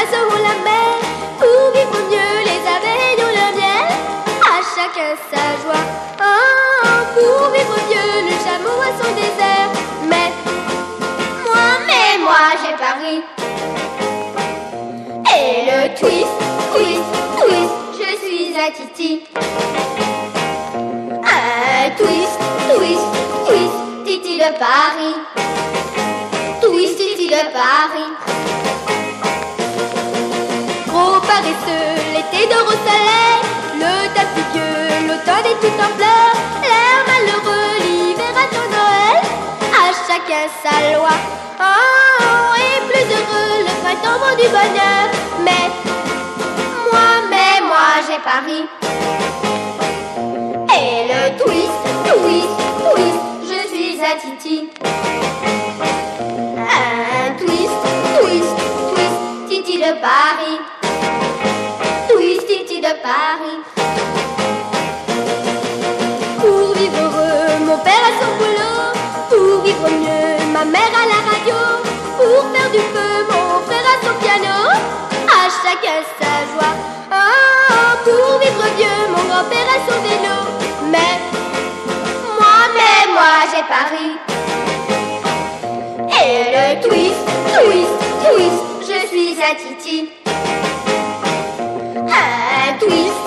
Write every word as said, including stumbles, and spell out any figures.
seront la mer. Pour vivre mieux, les abeilles ont leur miel. À chacun sa joie. Oh, pour vivre mieux, le chameau a son désert. Mais moi, mais moi, j'ai pari. Et le twist, twist, twist, je suis un Titi. Un twist, twist, twist, Titi de Paris. Twist, Titi de Paris. Gros paresseux, l'été dort au soleil. Le tapis vieux, l'automne est tout en fleurs. L'air malheureux, l'hiver attend Noël. À chacun sa loi. Oh, et plus heureux, le printemps vend du bonheur. Mais moi, mais moi, j'ai pari. Et le twist, twist, twist, je suis un Titi. Un twist, twist, twist, Titi de Paris. Twist, Titi de Paris. Pour vivre heureux, mon père a son boulot. Pour vivre mieux, ma mère a la radio. Pour faire du feu, mon frère a son piano. À chacun sa joie. Oh, pour vivre vieux, mon grand-père a son vélo. Mais moi, mais moi, j'ai pari. Et le twist, twist, twist, je suis un Titi. Un twist,